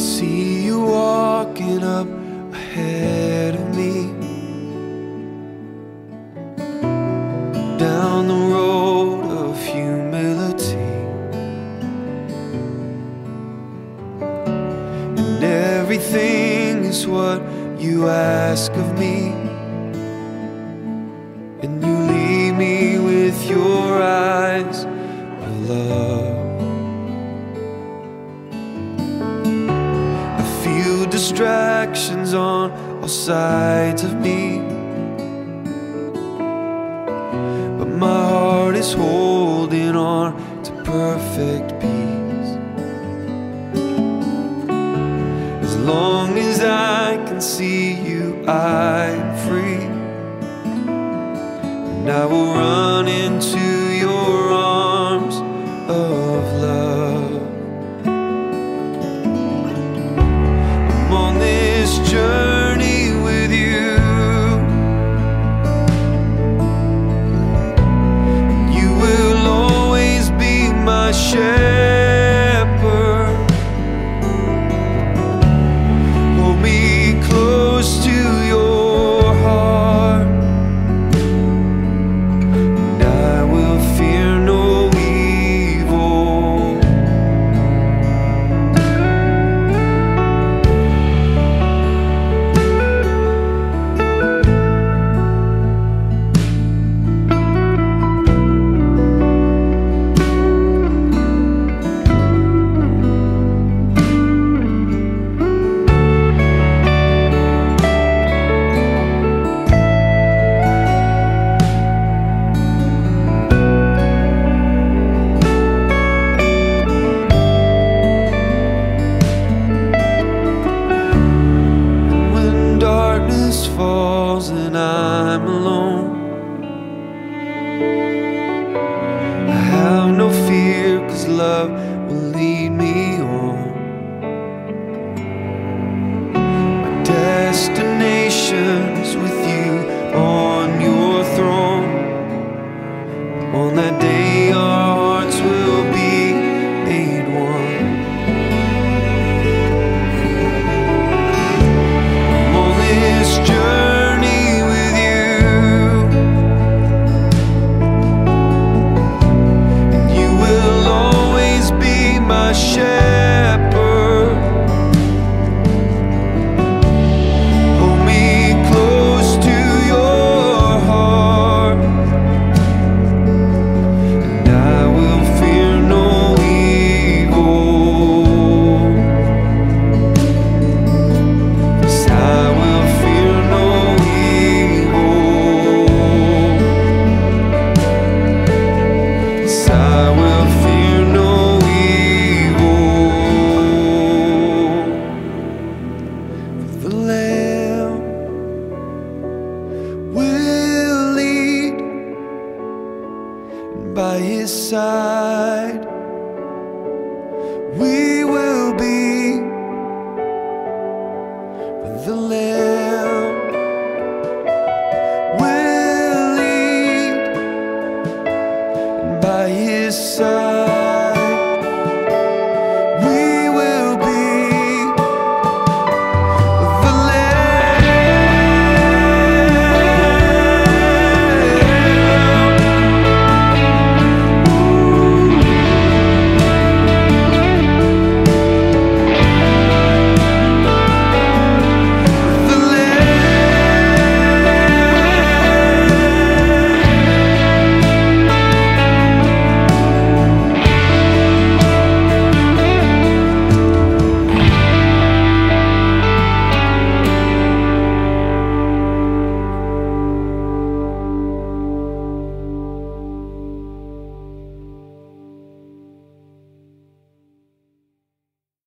see you walking up ahead of me, down the road of humility, and everything is what you ask of me, and you lead me with your eyes of love. Distractions on all sides of me, but my heart is holding on to perfect peace. As long as I can see you, I'm free, and I will run into